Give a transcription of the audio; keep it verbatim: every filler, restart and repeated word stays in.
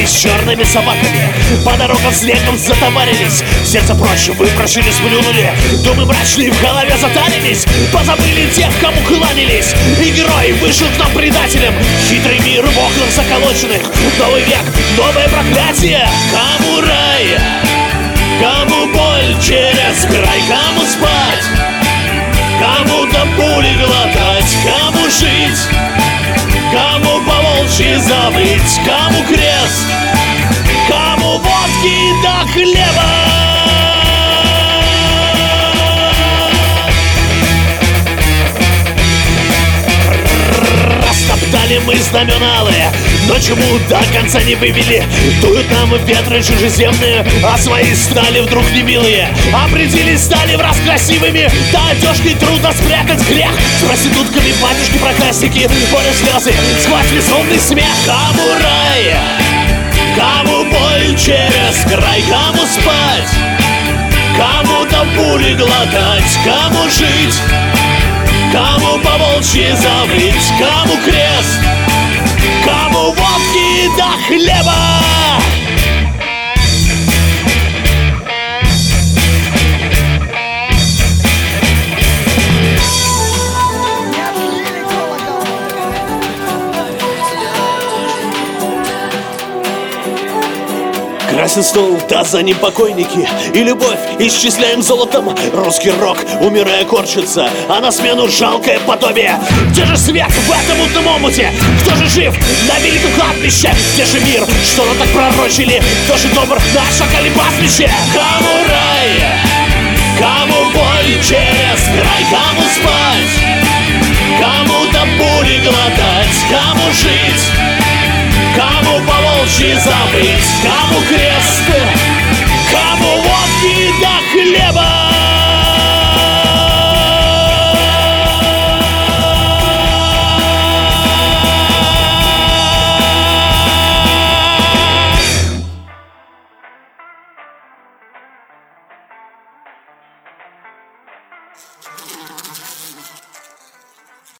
с черными собаками. По дорогам снегом затоварились. Сердце проще выпрошили, сплюнули. Думы мрачные в голове затарились. Позабыли тех, кому кланялись. И герой вышел к нам предателем. Хитрый мир в окнах заколоченных. Новый век, новое проклятие. Кому рай, кому боль через край, кому спать, кому-то пули глотать, кому жить, кому по-волчьи забыть, кому крест, кому водки до хлеба. Растоптали мы знамена алые, но чему до конца не вывели. Дуют нам ветры чужеземные, а свои стали вдруг немилые. Определись стали в раз красивыми, да одежкой трудно спрятать грех. С проститутками батюшки проказники, поле слезы, сквозь безумный смех. Кому рай, кому боль через край, кому спать, кому-то пули глотать, кому жить, кому по-волчьи забыть, кому крест, кому водки до хлеба. Красен стол, да за ним покойники. И любовь исчисляем золотом. Русский рок, умирая, корчится, а на смену жалкое подобие. Где же свет в этом мутном омуте? Кто же жив на великом кладбище? Где же мир, что нам так пророчили? Кто же добр на шакале пастбище? Кому рай, кому боль через край, кому спать, кому-то пули глотать, кому жить, кому по-волчьи забыть, кому крест,